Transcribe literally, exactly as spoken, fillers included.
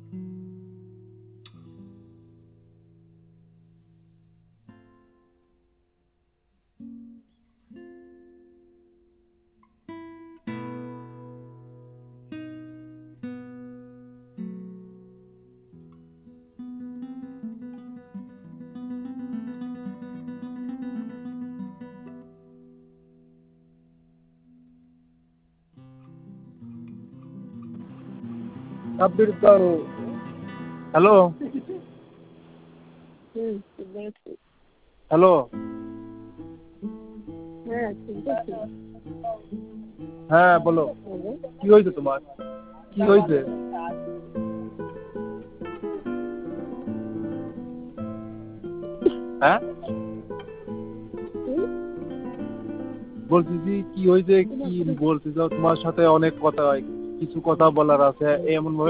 সাব্বির কারো হ্যালো হুম, শুনতে হ্যালো হ্যাঁ, শুনতেছি। হ্যাঁ বলো হ্যালো? কি হয়েছে তোমার কি হয়েছে হ্যাঁ হুম? বলতেছি কি হয়েছে তোমার কি সাথে বলতে চাও তোমার সাথে অনেক কথা কিছু কথা বলার আছে এমন ভাবে